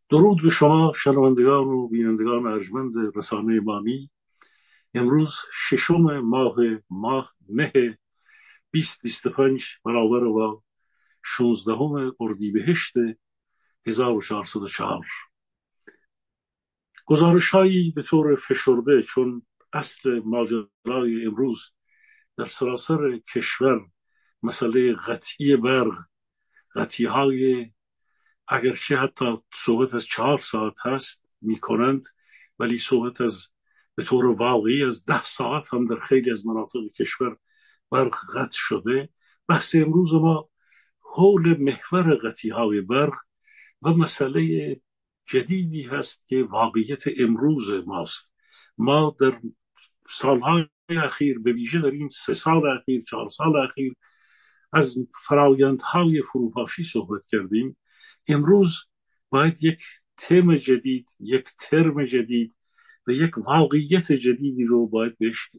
درود به شما شنوندگان و بینندگان ارجمند رسانه مانی. امروز ششم مه 2025 برابر با 16 اردیبهشت 1404. گزارش هایی به طور فشرده چون اصل ماجرای امروز در سراسر کشور مسئله قطعی برق، قطعی های اگرچه حتی صحبت از 4 ساعت هست می کنند، ولی صحبت از به طور واقعی از 10 ساعت هم در خیلی از مناطق کشور برق قطع شده. بحث امروز ما حول محور قطعی های برق و مسئله جدیدی هست که واقعیت امروز ماست. ما در سالهای اخیر، به ویژه در این 3 سال اخیر، 4 سال اخیر، از فرایندهای فروپاشی صحبت کردیم. امروز باید یک تم جدید، یک ترم جدید و یک واقعیت جدیدی رو باید بهش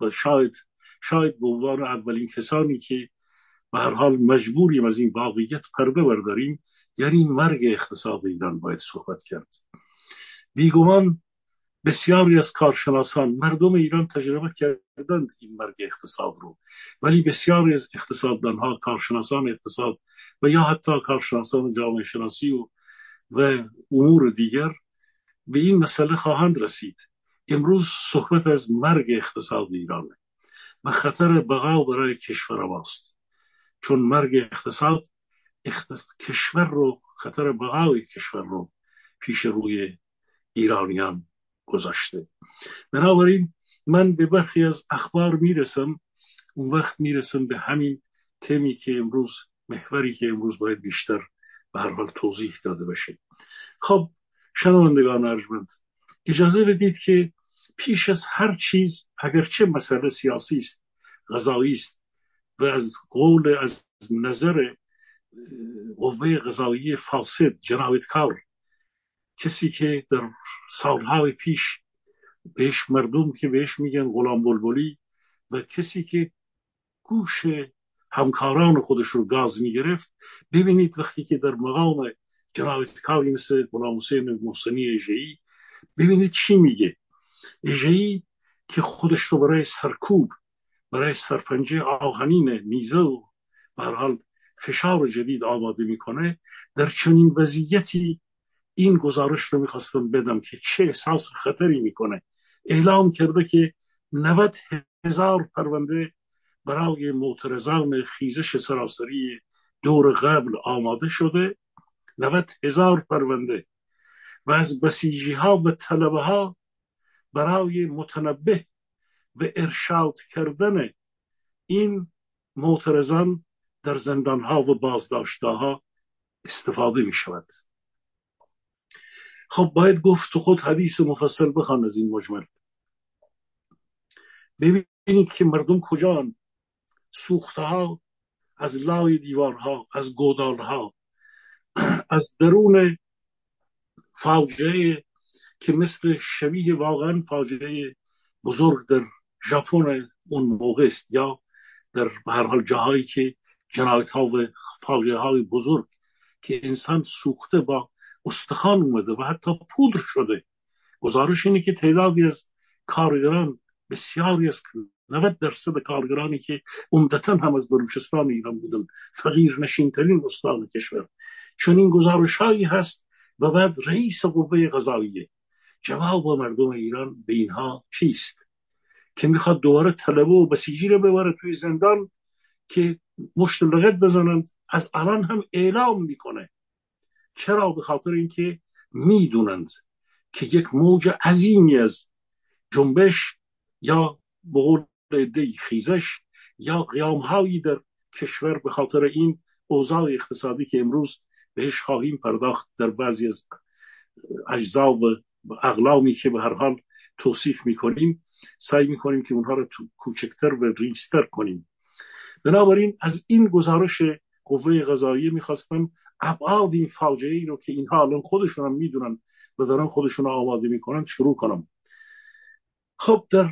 شاید به عنوان اولین کسانی که به هر حال مجبوریم از این واقعیت پرده برداریم، یعنی مرگ اقتصاد ایران باید صحبت کرد. بیگمان بسیاری از کارشناسان، مردم ایران تجربه کردند این مرگ اقتصاد رو، ولی بسیاری از اقتصاددانها، کارشناسان اقتصاد و یا حتی کارشناسان جامعه شناسی و امور دیگر به این مسئله خواهند رسید. امروز صحبت از مرگ اقتصاد ایرانه و خطر بقا برای کشور ماست، چون مرگ اقتصاد کشور رو، خطر بقای کشور رو پیش روی ایرانیان گذاشته. بنابراین من به برخی از اخبار میرسم، اون وقت میرسم به همین تمی که امروز، محوری که امروز باید بیشتر به هر حال توضیح داده بشه. خب شنوندگان ارجمند، اجازه بدید که پیش از هر چیز، اگرچه مسئله سیاسی است، قضایی است و از نظر قوه قضاییه فاسد، جنایتکار، کسی که در سالهای پیش بهش مردم که بهش میگن غلام بلبلی و کسی که گوش همکاران خودش رو گاز میگرفت، ببینید وقتی که در مقام جنایتکاری مثل غلام حسین محسنی اژه‌ای، ببینید چی میگه. اژه‌ای که خودش رو برای سرکوب، برای سرپنجه آهنین نیزه و به هر حال فشار جدید آماده میکنه، در چنین وضعیتی این گزارش رو میخواستم بدم که چه احساس خطری میکنه. اعلام کرده که 90,000 پرونده برای معترضان خیزش سراسری دور قبل آماده شده، 90,000 پرونده، و از بسیجی ها و طلبه ها برای متنبه و ارشاد کردن این معترضان در زندان ها و بازداشت ها استفاده می شود. خب باید گفت خود حدیث مفصل بخوان از این مجمل. ببینید که مردم کجان. سوخته ها از لای دیوارها، از گودالها، از درون فاجعه که مثل شبیه واقعا فاجعه بزرگ در ژاپن اون موقع است، یا در هر حال جاهایی که جنایت ها و فاجعه های بزرگ که انسان سوخته با استخوان اومده و حتی پودر شده. گزارش اینه که تعدادی از کارگران، بسیاری از 90% کارگرانی که عمدتاً هم از بلوچستان ایران بودن، فقیر نشین ترین استان کشور، چون این گزارش هایی هست. و بعد رئیس قوه قضاییه جواب مردم ایران به اینها چیست؟ که میخواد دوباره طلبه و بسیجی رو ببره توی زندان که مشت لغت بزنند. از الان هم اعلام میکنه. چرا؟ به خاطر اینکه میدونند که یک موج عظیمی از جنبش یا به قول عده‌ای خیزش یا قیام‌هایی در کشور به خاطر این اوضاع اقتصادی که امروز بهش خواهیم پرداخت در بعضی از اجزا و اقلامی که به هر حال توصیف میکنیم، سعی میکنیم که اونها رو کوچکتر و ریزتر کنیم. بنابراین از این گزارش قوه قضاییه میخواستم ابعاد این فاجعه ای رو که اینها الان خودشون هم میدونن و دارن خودشون آماده میکنن شروع کنم. خب در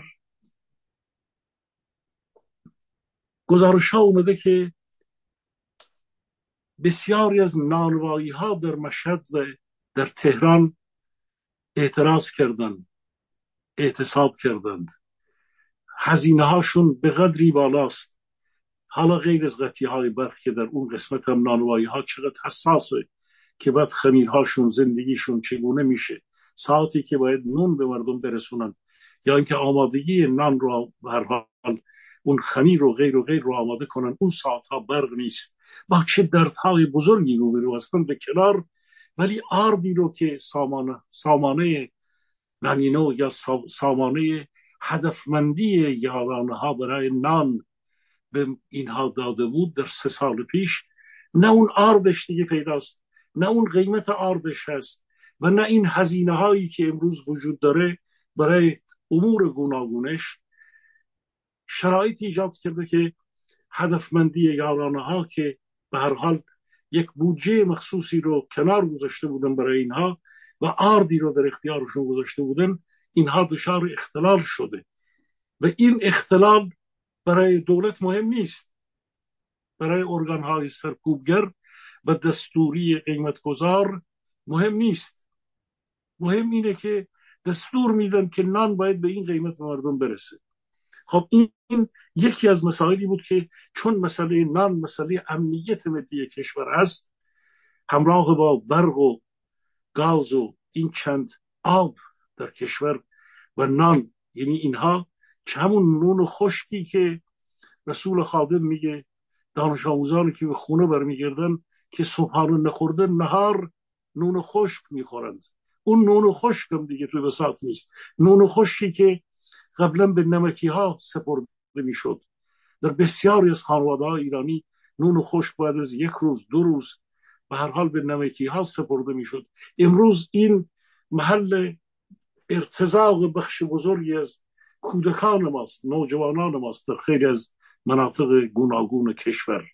گزارش ها اومده که بسیاری از نانوایی ها در مشهد و در تهران اعتراض کردند، اعتصاب کردند. هزینه هاشون به قدری بالاست. حالا غیر از قطعی های برق که در اون قسمت هم نانوایی ها چقدر حساسه که بعد خمیرهاشون زندگیشون چگونه میشه، ساعتی که باید نون به مردم برسونن یا اینکه آمادگی نان رو به هر حال اون خمیر و غیر رو آماده کنن، اون ساعت ها برق نیست. با چه دردهای بزرگی روبرو هستن به کنار. ولی آردی رو که سامانه نانینو یا سامانه هدفمندی یارانه ها برای نان به اینها داده بود در 3 سال پیش، نه اون آردش دیگه پیداست، نه اون قیمت آردش هست و نه این هزینه هایی که امروز وجود داره برای امور گوناگونش شرایط ایجاد کرده که هدفمندی یارانه ها که به هر حال یک بودجه مخصوصی رو کنار گذاشته بودن برای اینها و آردی رو در اختیارشون گذاشته بودن، اینها دچار اختلال شده و این اختلال برای دولت مهم نیست، برای ارگانهای سرکوبگر و دستوری قیمتگذار مهم نیست. مهم اینه که دستور میدن که نان باید به این قیمت مردم برسه. خب این یکی از مسائلی بود که چون مسئله نان مسئله امنیت ملی کشور است، همراه با برق و گاز و این چند آب در کشور و نان، یعنی اینها که همون نون خشکی که رسول خادم میگه دانش آموزانی که به خونه برمیگردن که صبحانه نخوردن نهار نون خشک میخورند. اون نون خشک هم دیگه توی بساط نیست، نون خشکی که قبلا به نمکی ها سپرده میشد. در بسیاری از خانواده های ایرانی نون خشک بعد از 1 روز 2 روز به هر حال به نمکی ها سپرده میشد. امروز این محل ارتزاق بخش بزرگی از کودکان ماست، نوجوانان ماست در خیلی از مناطق گوناگون کشور.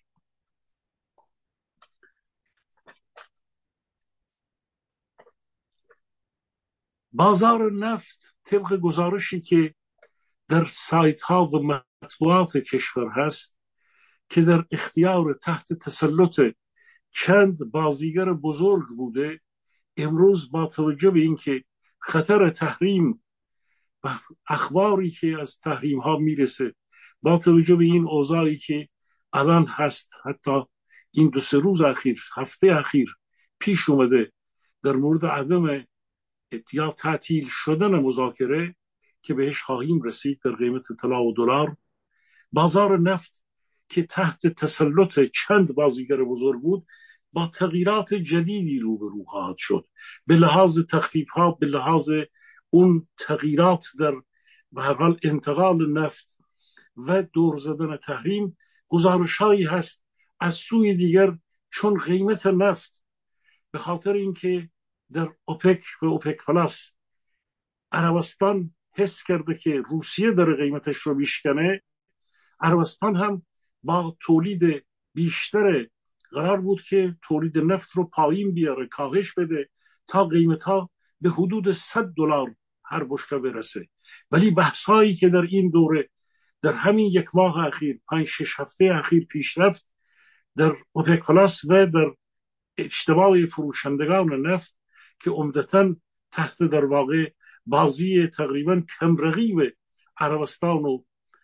بازار نفت طبق گزارشی که در سایت ها و مطبوعات کشور هست که در اختیار تحت تسلط چند بازیگر بزرگ بوده، امروز با توجه به اینکه خطر تحریم و اخباری که از تحریم ها میرسه، با توجه به این اوضاعی که الان هست، حتی این 2-3 روز اخیر، هفته اخیر پیش اومده در مورد عدم یا تعطیل شدن مذاکره که بهش خواهیم رسید در قیمت طلا و دلار، بازار نفت که تحت تسلط چند بازیگر بزرگ بود با تغییرات جدیدی روبرو خواهد شد، به لحاظ تخفیف ها، به لحاظ اون تغییرات در به هر حال انتقال نفت و دور زدن تحریم. گزارش‌هایی هست از سوی دیگر چون قیمت نفت به خاطر اینکه در اوپک و اوپک پلاس عربستان حس کرده که روسیه داره قیمتش رو میشکنه، عربستان هم با تولید بیشتر قرار بود که تولید نفت رو پایین بیاره، کاهش بده تا قیمت ها به حدود $100 هر بشکه برسه. ولی بحثایی که در این دوره در همین 1 ماه اخیر، 5-6 هفته اخیر پیش رفت در اوپک پلاس و در اجتماع فروشندگان نفت که عمدتاً تحت در واقع بازی تقریباً کم رقیب عربستان و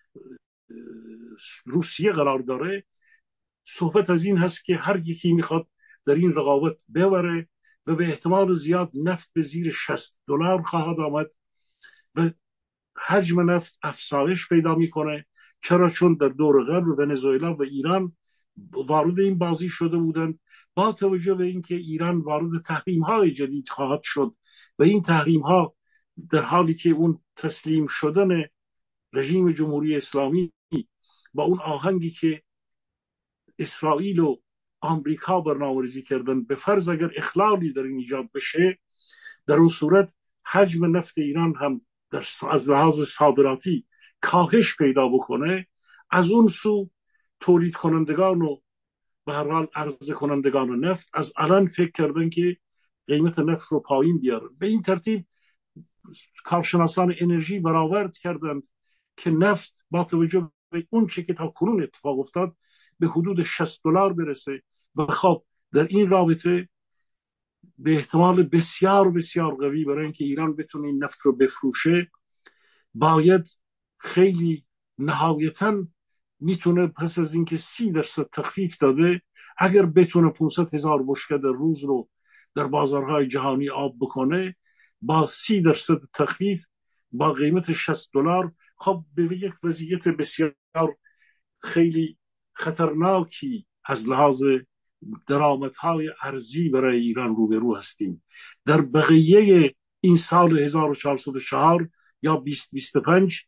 روسیه قرار داره، صحبت از این هست که هر یکی میخواد در این رقابت ببره و به احتمال زیاد نفت به زیر $60 خواهد آمد و حجم نفت افزایش پیدا میکنه. چرا؟ چون در دور قبل ونزوئلا و ایران وارد این بازی شده بودند، با توجه به اینکه ایران وارد تحریم های جدید خواهد شد و این تحریم ها در حالی که اون تسلیم شدن رژیم جمهوری اسلامی با اون آهنگی که اسرائیل و آمریکا برنامه‌ریزی کردن، به فرض اگر اخلالی در این ایجاد بشه، در اون صورت حجم نفت ایران هم از لحاظ صادراتی کاهش پیدا بکنه. از اون سو تولید کنندگان و به هر حال عرضه کنندگان نفت از الان فکر کردن که قیمت نفت رو پایین بیارن. به این ترتیب کارشناسان انرژی برآورد کردند که نفت با توجه به اون چه که تا کنون اتفاق افتاد به حدود $60 برسه و خب در این رابطه به احتمال بسیار بسیار قوی برای اینکه ایران بتونه این نفت رو بفروشه باید خیلی نهایتاً میتونه پس از اینکه 30% تخفیف داده اگر بتونه 500,000 بشکه در روز رو در بازارهای جهانی آب بکنه با 30% تخفیف با قیمت $60 خب به یک وضعیت بسیار خیلی خطرناکی از لحاظ درآمدهای ارزی برای ایران روبرو هستیم. در بقیه این سال 1404 یا 2025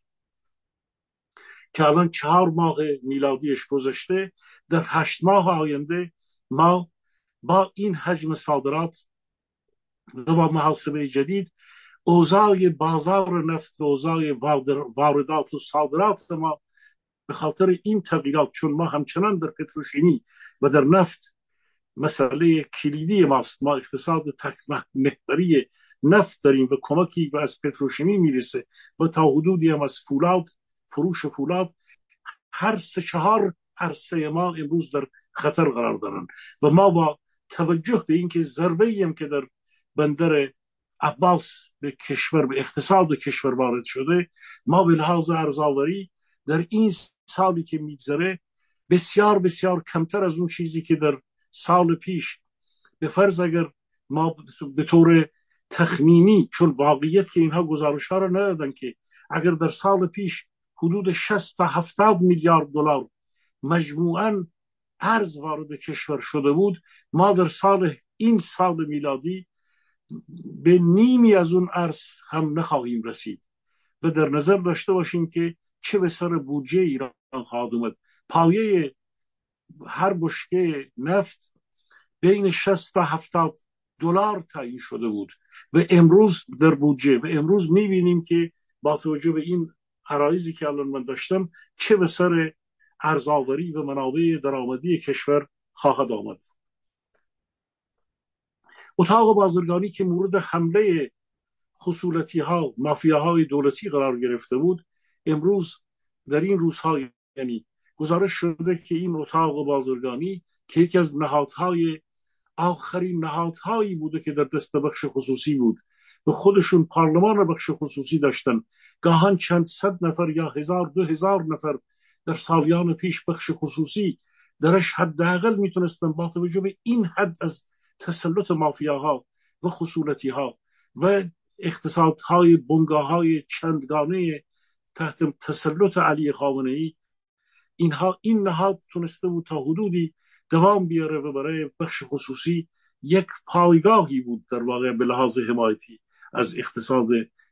که الان 4 ماه میلادیش گذشته، در 8 ماه آینده ما با این حجم صادرات و با محاسبه جدید اوضاع بازار نفت و اوضاع واردات و صادرات ما به خاطر این تغییرات، چون ما همچنان در پتروشیمی و در نفت مسئله کلیدی ماست، ما اقتصاد محوری نفت داریم و کمکی از پتروشیمی میرسه و تا حدودی هم از فولاد، فروش فولاد، هر 3-4 عرصه ما امروز در خطر قرار دارن و ما با توجه به اینکه ضربه‌ای هم که در بندر عباس به کشور، به اقتصاد کشور وارد شده، ما به لحاظ ارزآوری در این سالی که میگذره بسیار بسیار کمتر از اون چیزی که در سال پیش، به فرض اگر ما به طور تخمینی، چون واقعیت که اینها گزارش ها رو ندادن، که اگر در سال پیش حدود 60 تا 70 میلیارد دلار مجموعاً ارز وارد کشور شده بود، ما در این سال میلادی به نیمی از اون ارز هم نخواهیم رسید و در نظر داشته باشیم که چه به سر بودجه ایران خواهد اومد. پایه هر بشکه نفت بین 60 تا 70 دلار تعیین شده بود و امروز در بودجه، و امروز میبینیم که با توجه به این عرایضی که الان من داشتم چه به سر ارزآوری و منابع درآمدی کشور خواهد آمد. اتاق بازرگانی که مورد حمله خصولتی ها، مافیاهای دولتی قرار گرفته بود، امروز در این روزها، یعنی گزارش شده که این اتاق بازرگانی که یکی از نهادهای آخرین نهادهایی بوده که در دست بخش خصوصی بود و خودشون پارلمان بخش خصوصی داشتن، گاهن چند صد نفر یا 1000-2000 نفر در سالیان پیش بخش خصوصی درش حداقل میتونستن با توجه به این حد از تسلط مافیاها و خصولتی ها و اقتصادهای بنگاههای چندگانه تحت تسلط علی خامنه‌ای، این نهاد تونسته بود تا حدودی دوام بیاره و برای بخش خصوصی یک پایگاهی بود در واقع به لحاظ حمایتی از اقتصاد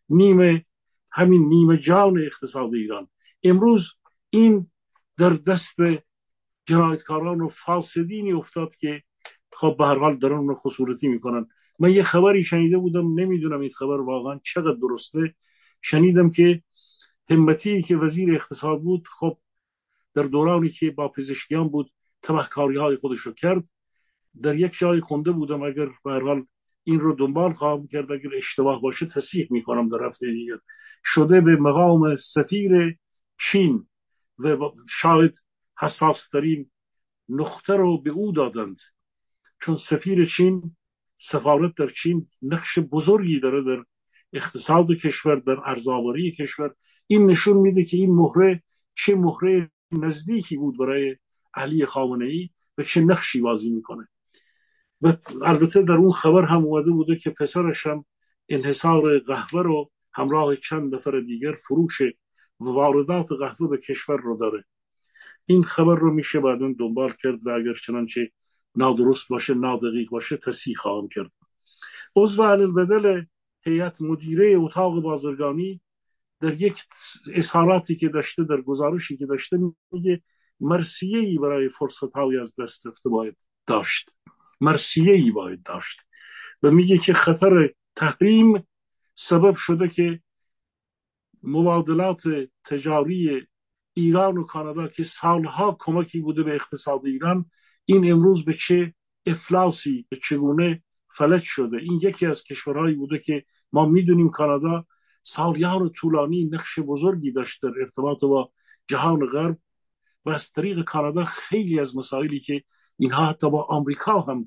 نیمه جان اقتصاد ایران. امروز این در دست جنایتکاران و فاسدینی افتاد که خب به هر حال دارن اون خصولتی میکنن. من یه خبری شنیده بودم، نمیدونم این خبر واقعا چقدر درسته، شنیدم که همتی که وزیر اقتصاد بود، خب در دورانی که با پزشکیان بود تبهکاری های خودش رو کرد. در یک جای خونده بودم، اگر به هر حال این رو دنبال خواهم کرد، اگر اشتباه باشه تصحیح میکنم در هفته دیگر، شده به مقام سفیر چین و شاید حساس ترین نقطه رو به او دادند، چون سفیر چین، سفارت در چین نقش بزرگی داره در اقتصاد کشور، در ارزآوری کشور. این نشون میده که این مهره چه مهره نزدیکی بود برای علی خامنه‌ای و چه نقشی بازی میکنه. و البته در اون خبر هم اومده بوده که پسرش هم انحصار قهوه رو همراه چند نفر دیگر فروش و واردات قهوه به کشور رو داره. این خبر رو میشه بعداً دنبال کرد و اگر چنانچه نادرست باشه، نادقیق باشه، تصحیح خواهم کرد. عضو علی‌البدل هیئت مدیره اتاق بازرگانی در یک اظهاراتی که داشته، در گزارشی که داشته، میگه مرثیه‌ای برای فرصت‌های از دست رفته باید داشت، مرثیه‌ای باید داشت و میگه که خطر تحریم سبب شده که مبادلات تجاری ایران و کانادا که سالها کمکی بوده به اقتصاد ایران، این امروز به چه افلاسی، به چگونه فلج شده. این یکی از کشورهایی بوده که ما میدونیم کانادا سالیان طولانی نقش بزرگی داشت در ارتباط با جهان غرب و از طریق کانادا خیلی از مسائلی که اینها حتی با آمریکا هم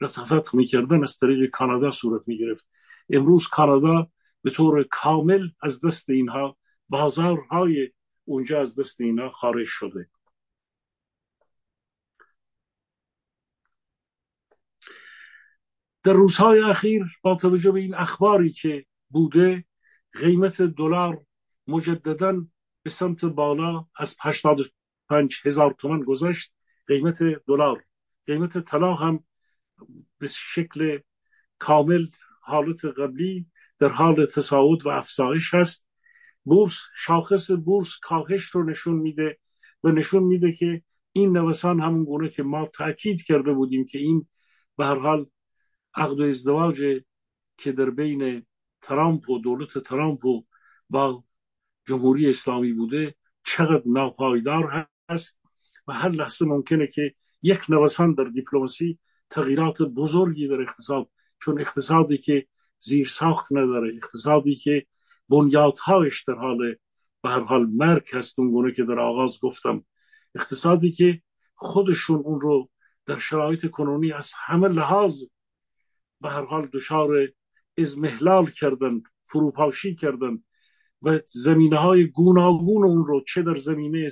رفت میکردن از طریق کانادا صورت میگرفت. امروز کانادا به طور کامل از دست اینها، بازارهای اونجا از دست اینها خارج شده. در روزهای اخیر با توجه به این اخباری که بوده، قیمت دلار مجددا به سمت بالا از 85,000 تومان گذشت. قیمت دلار، قیمت طلا هم به شکل کامل حالت قبلی در حال تصاعد و افزایش هست. بورس، شاخص بورس کاهش رو نشون میده و نشون میده که این نوسان همون گونه که ما تاکید کرده بودیم که این به هر حال عقد و ازدواج که در بین ترامپ و دولت ترامپ و با جمهوری اسلامی بوده چقدر ناپایدار هست و هر لحظه ممکنه که یک نوسان در دیپلماسی تغییرات بزرگی در اقتصاد، چون اقتصادی که زیر ساخت نداره، اقتصادی که بنیادهایش در حال به هر حال مرگ هست، اونگونه که در آغاز گفتم، اقتصادی که خودشون اون رو در شرایط کنونی از همه لحاظ به هر حال دچار اضمحلال کردن، فروپاشی کردن و زمینه‌های گوناگون اون رو، چه در زمینه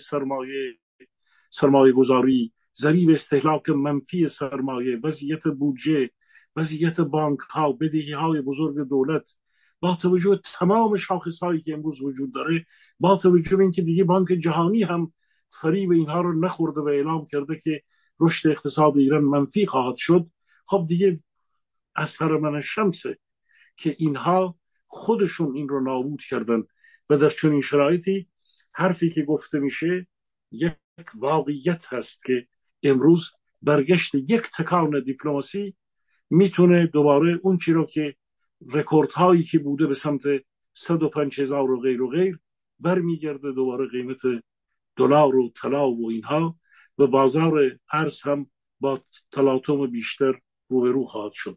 سرمایه گذاری، ضریب استهلاک منفی سرمایه، وضعیت بودجه، وضعیت بانک ها، بدهی های بزرگ دولت، با توجه به تمام شاخص هایی که امروز وجود داره، با توجه به اینکه دیگه بانک جهانی هم فریب اینها رو نخورده و اعلام کرده که رشد اقتصاد ایران منفی خواهد شد، خب دیگه از من شمسه که اینها خودشون این رو نابود کردن و در چنین شرایطی حرفی که گفته میشه یک واقعیت هست که امروز برگشت یک تکان دیپلماسی میتونه دوباره اون چی رو که رکوردهایی که بوده به سمت 105,000 و غیر و غیر برمیگرده، دوباره قیمت دلار و طلا و اینها و بازار ارز هم با تلاطم بیشتر روبرو خواهد شد.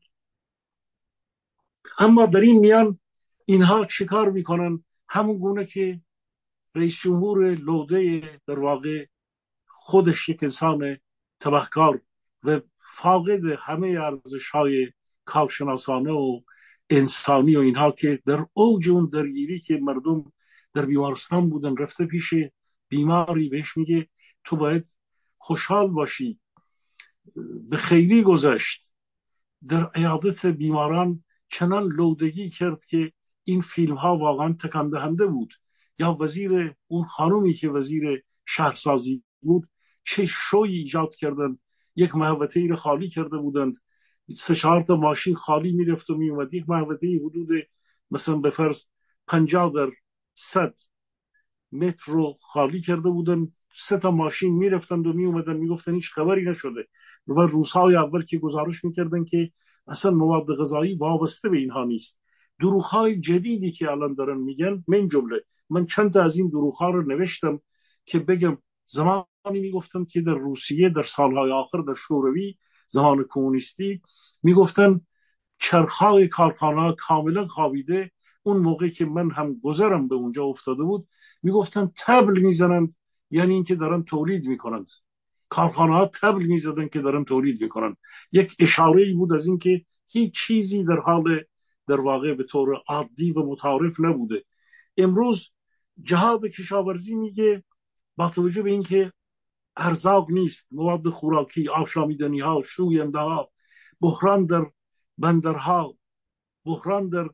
اما در این میان اینها چیکار میکنن؟ همون گونه که رئیس جمهور لوده در واقع خودش یک انسان تبهکار و فاقد همه ارزش‌های کارشناسانه و انسانی و اینها که در اوج اون درگیری که مردم در بیمارستان بودن، رفته پیش بیماری بهش میگه تو باید خوشحال باشی، به خیری گذشت. در عیادت بیماران چنان لودگی کرد که این فیلم ها واقعا تکان دهنده بود. یا وزیر اون خانومی که وزیر شهرسازی بود چه شوی ایجاد کردن، یک محوطه ای رو خالی کرده بودند، 3-4 تا ماشین خالی میرفت و میومد، یک محوطه ای حدود مثلا به فرض 50x100 متر رو خالی کرده بودن، 3 تا ماشین میرفتند و میومدن، میگفتن هیچ خبری نشده و روزهای اول که گزارش میکردن که اصلا مواد غذایی وابسته به اینها نیست. دروغ‌های جدیدی که الان دارن میگن، من جمله من چند تا از این دروغ‌ها رو نوشتم که بگم زمانی میگفتن که در روسیه در سالهای آخر در شوروی زمان کمونیستی میگفتن چرخهای کارخانه‌ها کاملا خوابیده. اون موقع که من هم گذرم به اونجا افتاده بود میگفتن تبل میزنند، یعنی اینکه دارن تولید میکنند. کارخانه‌ها تبل میزدن که دارن تولید میکنند. یک اشاره‌ای بود از اینکه هیچ چیزی در حال در واقع به طور عادی و متعارف نبوده. امروز جهاد کشاورزی میگه با توجه به اینکه ارزاق نیست، مواد خوراکی، آشامیدنی‌ها، شوینده‌ها، بحران در بندرها، بحران در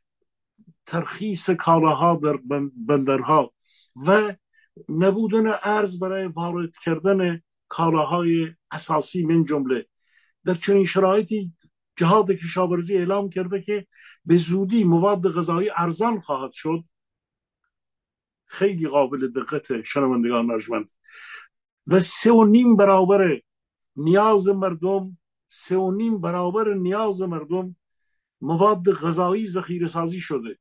ترخیص کالاها در بندرها و نبودن ارز برای وارد کردن کالاهای اساسی من جمله، در چنین شرایطی جهاد کشاورزی اعلام کرده که به زودی مواد غذایی ارزان خواهد شد. خیلی قابل دقت شنوندگان ارجمند. و 3.5 برابر نیاز مردم، 3.5 برابر نیاز مردم مواد غذایی ذخیره سازی شده.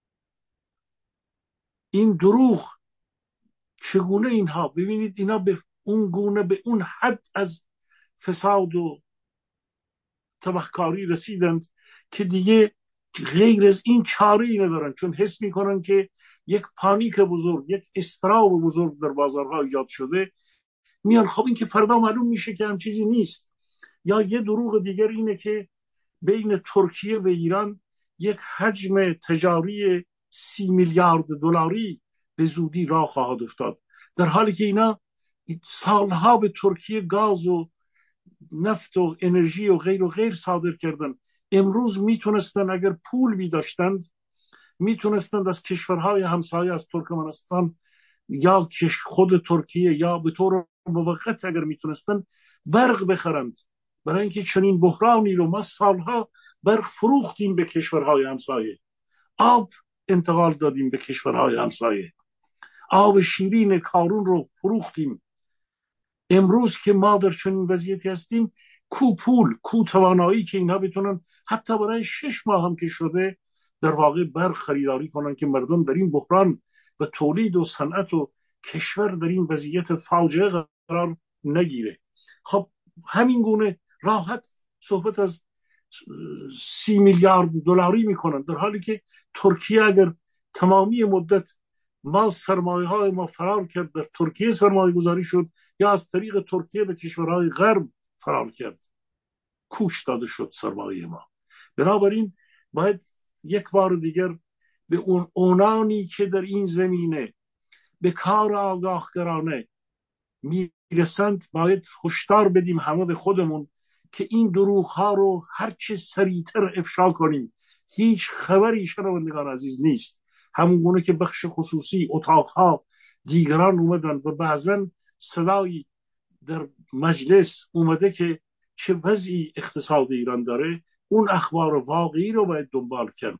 این دروغ چگونه اینها، ببینید اینا به اون گونه، به اون حد از فساد و تبهکاری رسیدند که دیگه غیر از این چاره‌ای ندارن، چون حس میکنن که یک پانیک بزرگ، یک اضطراب بزرگ در بازارها ایجاد شده. میان خب این که فردا معلوم میشه که هم چیزی نیست. یا یه دروغ دیگر اینه که بین ترکیه و ایران یک حجم تجاری 30 میلیارد دلاری به زودی راه خواهد افتاد، در حالی که اینا سالها به ترکیه گاز و نفت و انرژی و غیر صادر کردن. امروز میتونستن اگر پول بی داشتند میتونستند از کشورهای همسایه، از ترکمنستان یا خود ترکیه، یا به طور موقت اگر میتونستن برق بخرند. برای اینکه چنین بحرانی رو ما سالها برق فروختیم به کشورهای همسایه، آب انتقال دادیم به کشورهای همسایه، آب شیرین کارون رو فروختیم. امروز که ما در چنین وضعیتی هستیم، کو پول، کو توانایی که اینها بتونن حتی برای 6 ماه هم که شده در واقع برق خریداری کنن که مردم در این بحران و تولید و صنعت و کشور در این وضعیت فاجعه قرار نگیره. خب همین گونه راحت صحبت از 30 میلیارد دلاری میکنن، در حالی که ترکیه اگر تمامی مدت ما سرمایه های ما فرار کرد، در ترکیه سرمایه گذاری شد یا از طریق ترکیه به کشورهای غرب فرار کرد، کوش داده شد سرمایه ما. بنابراین باید یک بار دیگر به اون اونانی که در این زمینه به کار آگاهگرانه میرسند باید هشدار بدیم همه به خودمون که این دروغ ها رو هرچه سریعتر افشا کنیم. هیچ خبری شنوندگان عزیز نیست، همون گونه که بخش خصوصی، اتاقها، دیگران اومدن و بعضا صدایی در مجلس اومده که چه وضعی اقتصاد ایران داره، اون اخبار واقعی رو باید دنبال کرد.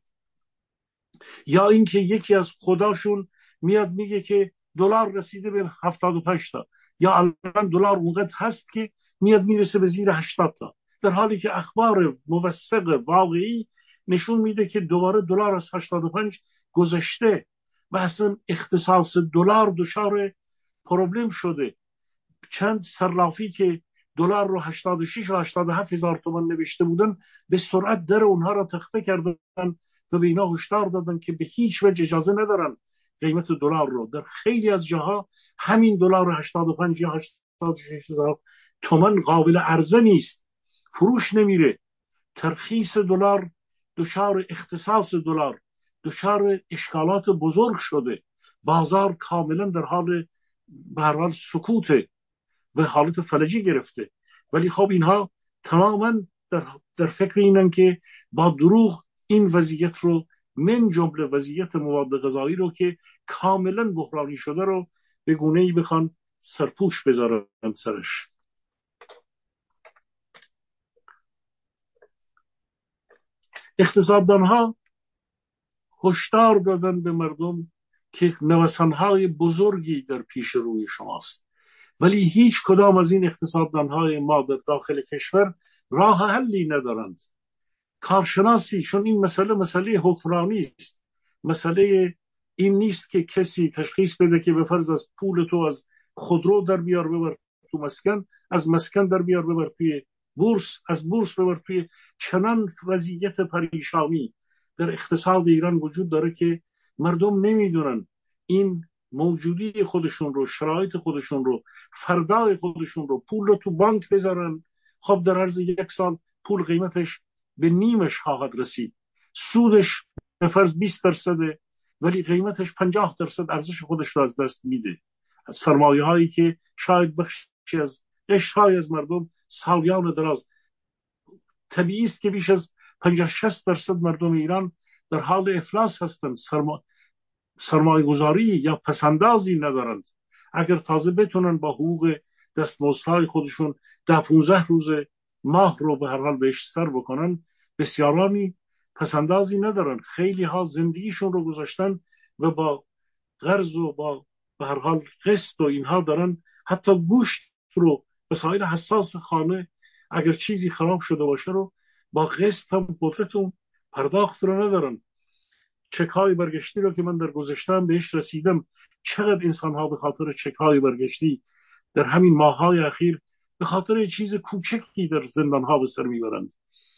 یا اینکه یکی از خداشون میاد میگه که دلار رسیده به 75 تا، یا الان دلار اونقدر هست که میاد میرسه به زیر 80 تا، در حالی که اخبار موثق واقعی نشون میده که دوباره دلار از 85 گذشته و اصلا اختصاص دلار دچار پروبلم شده. چند صرافی که دلار رو 86 و 87 هزار تومان نوشته بودن به سرعت در اونها را تخته کردن و به اینا هشدار دادن که به هیچ وجه اجازه ندارن قیمت دلار رو. در خیلی از جاها همین دلار 85 یا 86 هزار تومان قابل عرضه نیست، فروش نمیره. ترخیص دلار دچار اختصاص دلار دچار اشکالات بزرگ شده، بازار کاملا در حال به هر حال سکوته و حالت فلجی گرفته. ولی خب اینها تماما در فکر اینن که با دروغ این وضعیت رو، من جمله وضعیت مواد غذایی رو که کاملا بحرانی شده رو، به گونه‌ای بخوان سرپوش بذارن سرش. اقتصاددانها هشدار دادن به مردم که نوسانهای بزرگی در پیش روی شماست، ولی هیچ کدام از این اقتصاددانهای ما در داخل کشور راه حلی ندارند. کارشناسی، چون این مسئله حکمرانی است، مسئله این نیست که کسی تشخیص بده که به فرض از پول تو از خودرو در بیار ببر تو مسکن، از مسکن در بیار ببر توی بورس، از بورس ببر توی. چنان وضعیت پریشانی در اقتصاد ایران وجود داره که مردم نمیدونن این موجودی خودشون رو، شرایط خودشون رو، فردای خودشون رو، پول رو تو بانک بذارن. خب در عرض 1 سال پول قیمتش به نیمش خواهد رسید، سودش به فرض 20%، ولی قیمتش 50% ارزش خودش رو از دست میده. سرمایه هایی که شاید بخشی از قشرهای از مردم سالیان دراز، طبیعی است که بیش از 50-60% مردم ایران در حال افلاس هستند، سرمایه گذاری یا پسندازی ندارند. اگر تازه بتونن با حقوق دستمزدهای خودشون 10-15 روز ماه رو به هر حال بهش سر بکنن، بسیارانی پسندازی ندارن. خیلی ها زندگیشون رو گذاشتن و با قرض و با به هر حال قسط و اینها دارن حتی گوشت رو، وسایل حساس خانه اگر چیزی خراب شده باشه رو با قسط هم قدرت اون پرداخت رو ندارن. چک‌های برگشتی رو که من در گذشتم بهش رسیدم، چقدر انسان‌ها به خاطر چک‌های برگشتی در همین ماه‌های اخیر به خاطر چیز کوچکی در زندان‌ها به سر میبرند،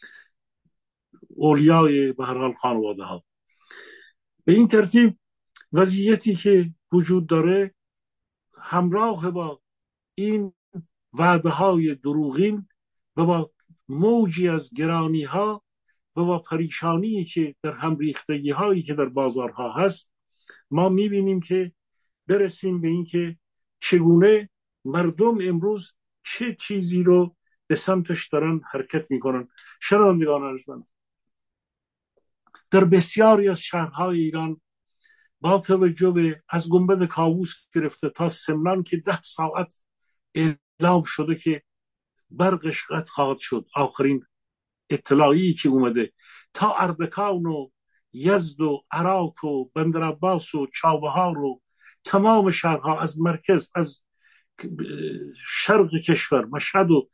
اولیای به هر حال خانواده‌ها. به این ترتیب وضعیتی که وجود داره همراه با این وعده‌های دروغین و با موجی از گرانی ها و با پریشانی که در هم ریختگی هایی که در بازارها هست، ما میبینیم که برسیم به این که چگونه مردم امروز چه چیزی رو به سمتش دارن حرکت میکنن. شنوندگان ارجمند، در بسیاری از شهرهای ایران با توجه به از گنبد کاووس گرفته تا سمنان که 10 ساعت اعلام شده که برقش قطع خواهد شد، آخرین اطلاعی که اومده، تا اردکان و یزد و عراق و بندرعباس و چابهار و تمام شهرها، از مرکز، از شرق کشور، مشهد و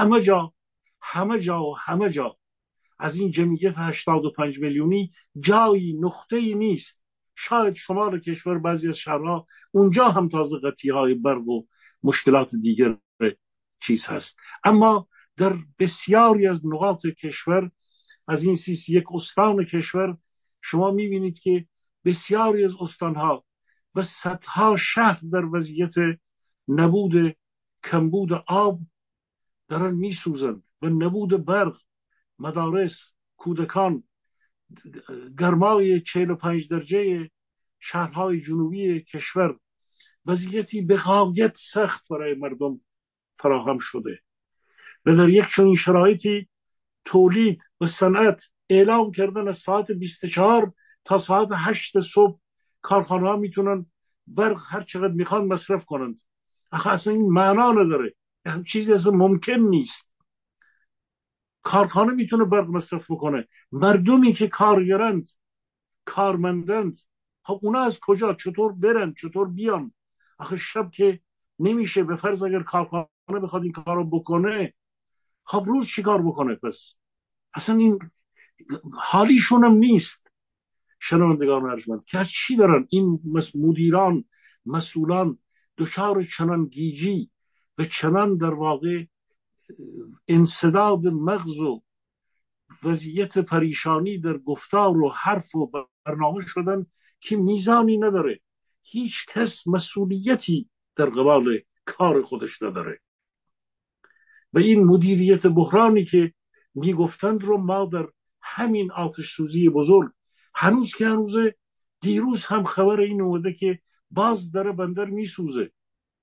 همه جا از این جمعیت 85 میلیونی جایی نقطه‌ای نیست. شاید شمال کشور بعضی از شهرها اونجا هم تازه قطعی‌های برق و مشکلات دیگر چیز هست، اما در بسیاری از نقاط کشور، از این 31 استان کشور، شما میبینید که بسیاری از استانها و صدها شهر در وضعیت نبود، کمبود آب دارن میسوزند و نبود برق، مدارس، کودکان، گرمای 45 درجه شهرهای جنوبی کشور، وضعیتی به غایت سخت برای مردم فراهم شده و در یک چنین شرایطی تولید و صنعت اعلام کردن از ساعت 24 تا ساعت 8 صبح کارخانه ها میتونن برق هر چقدر میخوان مصرف کنند. اصلا این معنا نداره، هم چیزی اصلا ممکن نیست. کارخانه میتونه برق مصرف بکنه، مردمی که کارگرند، کارمندند، خب اونا از کجا، چطور برن، چطور بیان؟ آخه شب که نمیشه. به فرض اگر کارخانه بخواد این کارو بکنه، خب روز چی کار بکنه؟ پس اصلا این حالیشون هم نیست. شنوندگان ارجمند، که از چی دارن این مدیران، مسئولان دچار چنان گیجی و چنان در واقع انسداد مغز و وضعیت پریشانی در گفتار و حرف و برنامه شدن که میزانی نداره؟ هیچ کس مسئولیتی در قبال کار خودش نداره و این مدیریت بحرانی که میگفتند رو ما در همین آتش سوزی بزرگ، هنوز که هنوزه، دیروز هم خبر این اومده که باز داره بندر میسوزه.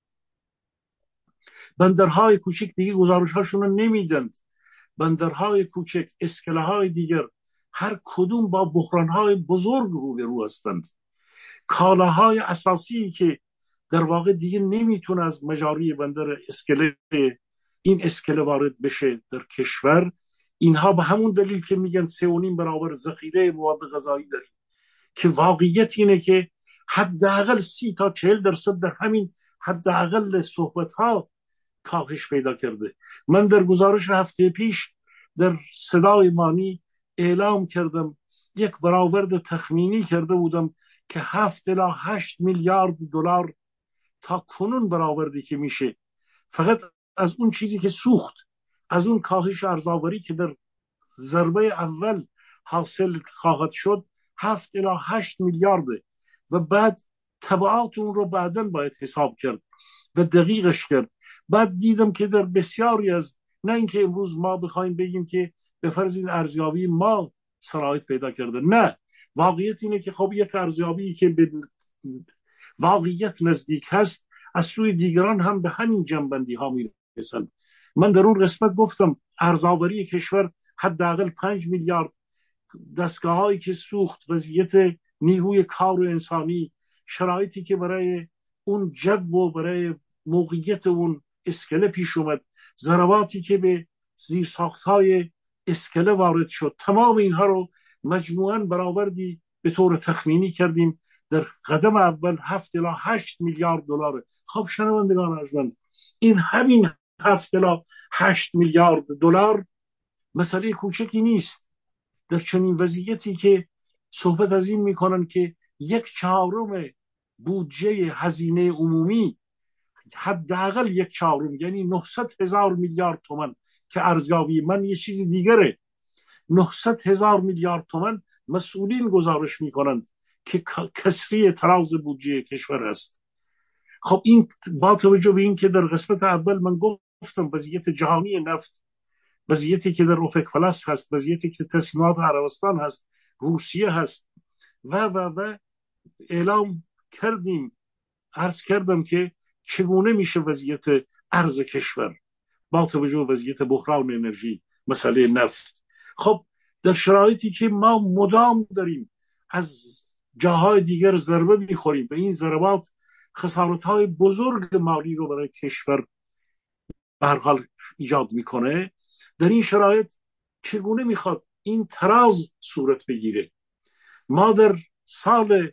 بندرهای کوچک دیگه گزارش هاشون رو نمیدند. بندرهای کوچک، اسکله های دیگر، هر کدوم با بحرانهای بزرگ روبرو هستند. کالاهای اساسی که در واقع دیگه نمیتونه از مجاری بندر این اسکله وارد بشه در کشور، اینها به همون دلیل که میگن 3.5 برابر ذخیره مواد غذایی داریم، که واقعیت اینه که حداقل 30 تا 40% در همین حداقل صحبت ها کاهش پیدا کرده. من در گزارش هفته پیش در صدای مانی اعلام کردم، یک برآورد تخمینی کرده بودم که 7 الی 8 میلیارد دلار تا کنون برآوردی که میشه فقط از اون چیزی که سوخت، از اون کاهش ارزآوری که در ضربه اول حاصل خواهد شد، 7 الی 8 میلیارده و بعد تبعات اون رو بعداً باید حساب کرد و دقیقش کرد. بعد دیدم که در بسیاری از، نه اینکه امروز ما بخوایم بگیم که به فرض این ارزیابی ما صلاحیت پیدا کرده، نه، واقعیت اینه که خب یک ارزیابی که به واقعیت نزدیک هست از سوی دیگران هم به همین جنبندی ها میرسن. من در اون قسمت گفتم ارزآوری کشور حداقل 5 میلیارد، دستگاه هایی که سوخت، وضعیت نیروی کار و انسانی، شرایطی که برای اون جو و برای موقعیت اون اسکله پیش اومد، ضرباتی که به زیرساختهای اسکله وارد شد، تمام اینها رو مجموعاً برآوردی به طور تخمینی کردیم در قدم اول 7 الی 8 میلیارد دلار. خب شنوندگان ارجمند، این همین 7 الی 8 میلیارد دلار مسئله کوچکی نیست در چنین وضعیتی که صحبت از این میکنن که 1/4 بودجه هزینه عمومی، حداقل 1/4، یعنی 900,000 میلیارد تومان که ارزیابی من یه چیزی دیگره، 900,000 میلیارد تومان مسئولین گزارش میکنند که کسری تراز بودجه کشور است. خب این با توجه به این که در قسمت اول من گفتم وضعیت جهانی نفت وضعیتی که در اوپک پلاس هست، وضعیتی که تصمیمات عربستان هست، روسیه هست و اعلام کردیم، عرض کردم که چگونه میشه وضعیت ارز کشور با توجه به وضعیت بحران انرژی، مسئله نفت. خب در شرایطی که ما مدام داریم از جاهای دیگر ضربه میخوریم و این ضربات خسارت‌های بزرگ مالی رو برای کشور به هر حال ایجاد میکنه، در این شرایط چگونه میخواد این تراز صورت بگیره؟ ما در سال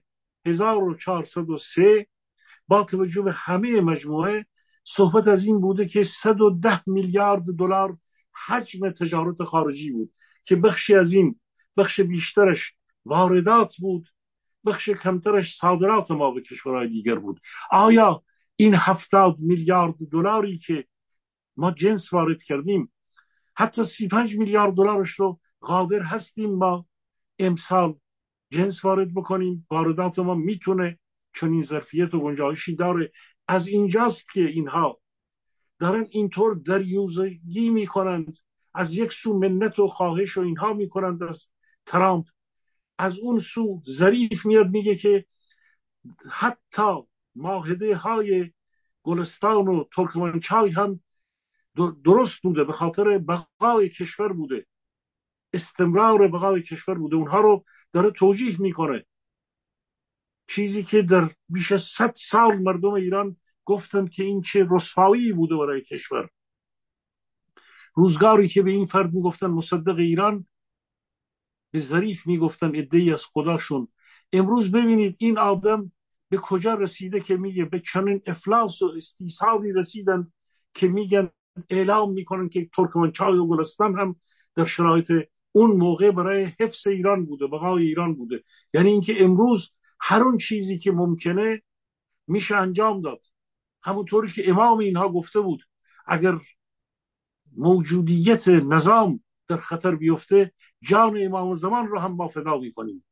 1403 با توجه به همه مجموعه صحبت از این بوده که 110 میلیارد دلار حجم تجارت خارجی بود که بخشی از این، بخش بیشترش واردات بود، بخش کمترش صادرات ما به کشورهای دیگر بود. آیا این 70 میلیارد دلاری که ما جنس وارد کردیم، حتی 35 میلیارد دلارش رو قادر هستیم ما امسال جنس وارد بکنیم؟ واردات ما میتونه چون این ظرفیت و گنجایشی داره. از اینجاست که اینها دارن اینطور دریوزگی میکنند، از یک سو منت و خواهش و اینها میکنند از ترامپ، از اون سو ظریف میاد میگه که حتی معاهده های گلستان و ترکمنچای هم درست بوده، به خاطر بقای کشور بوده، استمرار بقای کشور بوده، اونها رو داره توجیه میکنه. چیزی که در بیش از 100 سال مردم ایران گفتند که این چه رسوایی بوده برای کشور. روزگاری که به این فرد میگفتن مصدق ایران، به ظریف میگفتن عده‌ای از خداشون. امروز ببینید این آدم به کجا رسیده که میگه به چنین افلاس و استیصالی رسیدند که میگن، اعلام میکنن که ترکمنچای و گلستان هم در شرایط اون موقع برای حفظ ایران بوده، بقای ایران بوده. یعنی اینکه امروز هر اون چیزی که ممکنه میشه انجام داد. همونطوری که امام اینها گفته بود اگر موجودیت نظام در خطر بیفته جان امام زمان رو هم ما فدا میکنیم.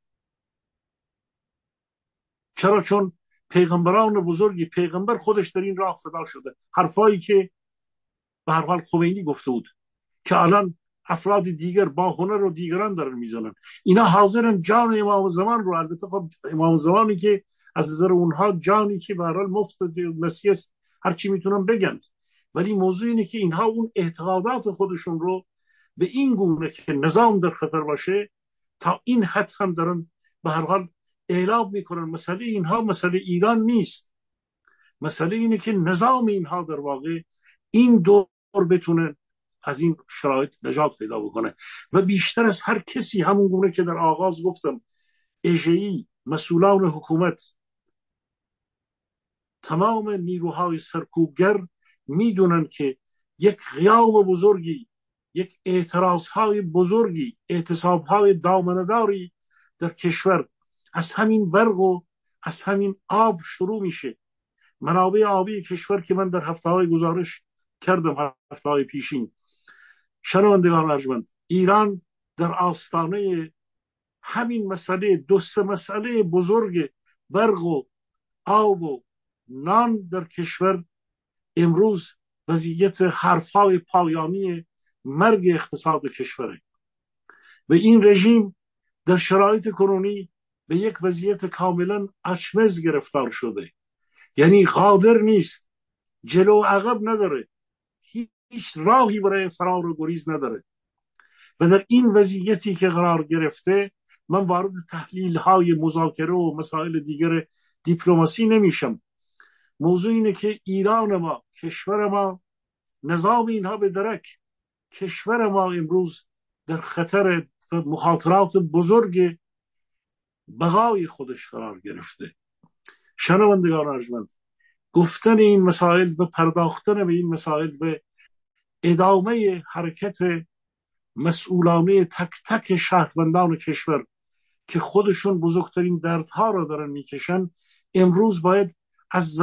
چرا؟ چون پیغمبران بزرگی، پیغمبر خودش در این راه فدا شده. حرفایی که به هر حال خمینی گفته بود که الان افراد دیگر با هنر و دیگران دارن میزنن، اینا حاضرن جان امام زمان رو، البته خب امام زمانی که از نظر اونها جانی که به هر حال مفت مسیح است، هر چی میتونن بگن، ولی موضوع اینه که اینها اون اعتقادات خودشون رو به این گونه که نظام در خطر باشه تا این حد هم دارن به هر حال اعلام میکنن. مسئله اینها مسئله ایران نیست، مسئله اینه که نظام اینها در واقع این دور بتونه از این شرایط نجات پیدا بکنه و بیشتر از هر کسی، همون گونه که در آغاز گفتم، اژه‌ای، مسئولان حکومت، تمام نیروهای سرکوبگر میدونن که یک قیام بزرگی، یک اعتراضهای بزرگی، اعتصابهای دامنه‌داری در کشور از همین برق و از همین آب شروع میشه. منابع آبی کشور که من در هفته‌های گزارش کردم، هفته‌های پیشین، شنوندگان ارجمند، ایران در آستانه همین مسئله، دو سه مسئله بزرگ برق و آب و نان در کشور امروز وضعیت حرفهای پایانی مرگ اقتصاد کشوره و این رژیم در شرایط کنونی به یک وضعیت کاملا اچمز گرفتار شده. یعنی قادر نیست، جلو و عقب نداره، هیچ راهی برای فرار و گریز نداره و در این وضعیتی که قرار گرفته من وارد تحلیل های مذاکره و مسائل دیگر دیپلماسی نمیشم. موضوع اینه که ایران ما، کشور ما، نظام اینها به درک، کشور ما امروز در خطر و مخاطرات بزرگ بقای خودش قرار گرفته. شنوندگان ارجمند، گفتن این مسائل و پرداختن به این مسائل به ادامه حرکت مسئولانه تک تک شهروندان کشور که خودشون بزرگترین دردها را دارن میکشن، امروز باید از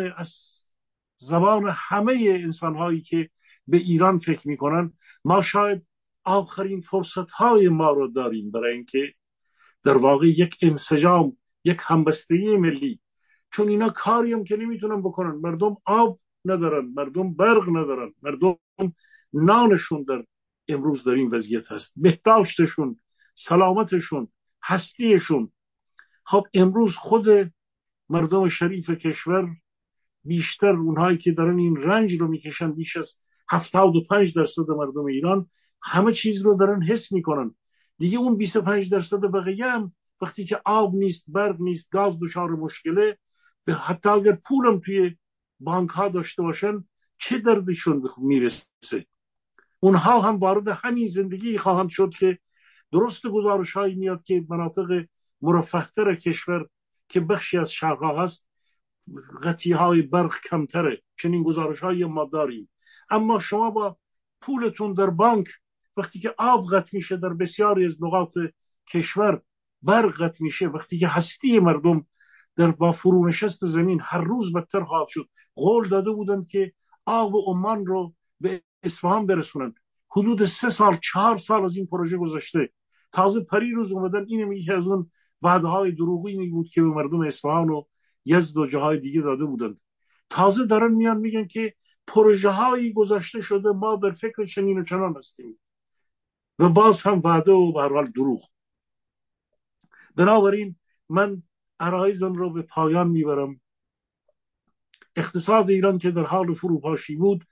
زبان همه انسانهایی که به ایران فکر میکنن، ما شاید آخرین فرصتهای ما رو داریم برای اینکه در واقع یک انسجام، یک همبستگی ملی، چون اینا کاری هم که نمیتونن بکنن. مردم آب ندارن، مردم برق ندارن، مردم نانشون در امروز در این وضعیت هست، بهداشتشون، سلامتشون، هستیشون. خب امروز خود مردم شریف کشور، بیشتر اونهایی که دارن این رنج رو میکشن، بیش از 75% مردم ایران همه چیز رو دارن حس میکنن. دیگه اون 25% بقیه هم وقتی که آب نیست، برق نیست، گاز دچار مشکله، به حتی اگر پولم توی بانک ها داشته باشن چه دردشون میرسه. اونها هم وارد همین زندگی خواهند شد که درست گزارش هایی میاد که مناطق مرفه‌تر کشور که بخشی از شهرها هست قطعی های برق کمتره، چنین گزارش هایی ما داریم. اما شما با پولتون در بانک وقتی که آب قطع میشه در بسیاری از نقاط کشور، برق قطع میشه، وقتی که هستی مردم در با فرونشست زمین هر روز بدتر خواهد شد. قول داده بودند که آب عمان رو به اصفهان برسونند. حدود 3 سال 4 سال از این پروژه گذشته. تازه پریروز اومدن اینو میگه که از اون وعده‌های دروغی بود که به مردم اصفهان و یزد و جاهای دیگه داده بودند. تازه دارن میان میگن که پروژه هایی گذاشته شده، ما در فکر چنین و چنان هستیم، و باز هم وعده و به هر حال دروغ. بنابراین من عرایزم رو به پایان میبرم. اقتصاد ایران که در حال فروپاشی بود،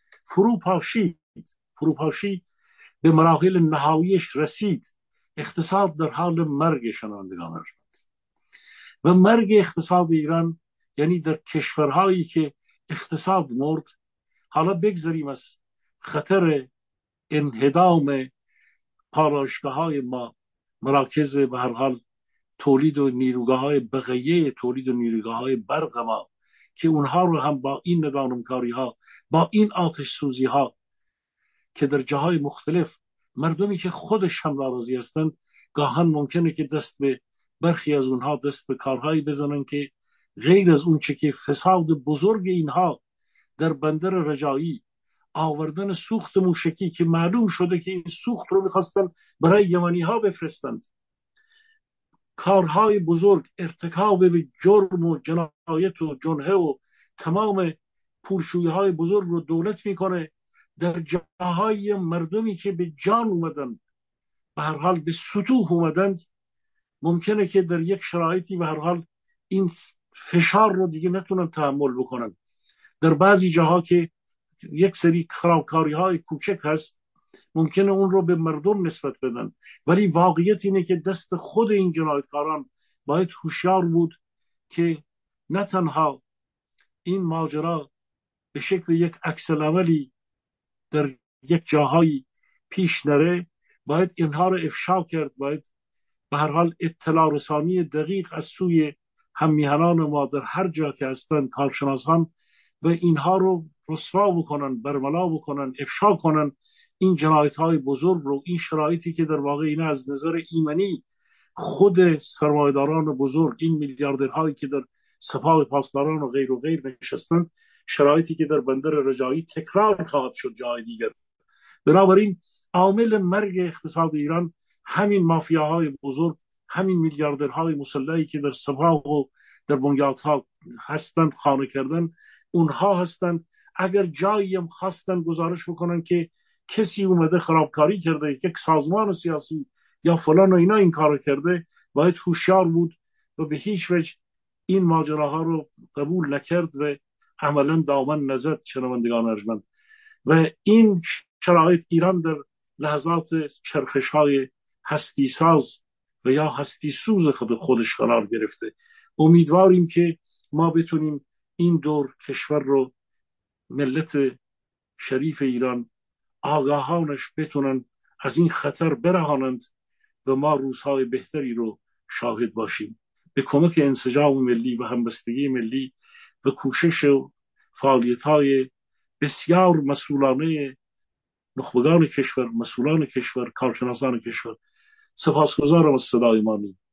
فروپاشی به مراحل نهاییش رسید. اقتصاد در حال مرگ شنوندگان ارجمند. و مرگ اقتصاد ایران یعنی در کشورهایی که اقتصاد مرد، حالا بگذاریم از خطر انهدام پالایشگاه‌های ما، مراکز به هر حال تولید و نیروگاه‌های بقیه تولید و نیروگاه‌های برق ما، که اونها رو هم با این ندانمکاری‌ها، با این آتش سوزی‌ها که در جاهای مختلف مردمی که خودش هم ناراضی هستند، گاهن ممکنه که دست به برخی از اونها دست به کارهایی بزنن که غیر از اون چه که فساد بزرگ اینها در بندر رجایی، آوردن سوخت موشکی که معلوم شده که این سوخت رو میخواستن برای یمنی ها بفرستند، کارهای بزرگ، ارتکاب به جرم و جنایت و جنحه و تمام پولشویی های بزرگ رو دولت میکنه در جاهای مردمی که به جان اومدن، به هر حال به سطوح اومدند. ممکنه که در یک شرایطی به هر حال این فشار رو دیگه نتونن تحمل بکنن. در بعضی جاها که یک سری خرابکاری های کوچک هست، ممکنه اون رو به مردم نسبت بدن، ولی واقعیت اینه که دست خود این جنایتکاران باید هوشیار بود که نه تنها این ماجرا به شکل یک عکس العملی در یک جاهایی پیش نره، باید اینها رو افشا کرد، باید به هر حال اطلاع رسانی دقیق از سوی هممیهنان ما در هر جا که هستن، کارشناسان، و اینها رو رسوا بکنن، برملا بکنن، افشا کنن این جنایت‌های بزرگ رو. این شرایطی که در واقع اینه از نظر ایمنی خود سرمایه‌داران بزرگ، این میلیاردرهایی که در سپاه پاسداران و غیر نشستن، شرایطی که در بندر رجایی تکرار خواهد شد جای دیگر. بنابراین عامل مرگ اقتصاد ایران همین مافیاهای بزرگ، همین میلیاردرهای مسلحی که در سپاه و در بنیادها هستند خانه کردن، اونها هستند. اگر جایی هم خواستن گزارش بکنن که کسی اومده خرابکاری کرده، یک سازمان سیاسی یا فلان و اینا این کارو کرده، باید هوشیار بود و به هیچ وجه این ماجراها رو قبول نکرد و عملا دامن نزد. شنوندگان ارجمند، و این شرایط ایران در لحظات چرخش‌های هستی ساز و یا هستی سوز خودش قرار گرفته. امیدواریم که ما بتونیم این دور کشور رو، ملت شریف ایران، آگاهانش بتونن از این خطر برهانند و ما روزهای بهتری رو شاهد باشیم. به کمک انسجام ملی و همبستگی ملی و کوشش و فعالیت‌های بسیار مسئولانه نخبگان کشور، مسئولان کشور، کارشناسان کشور. سپاسگزارم از صدای مانی.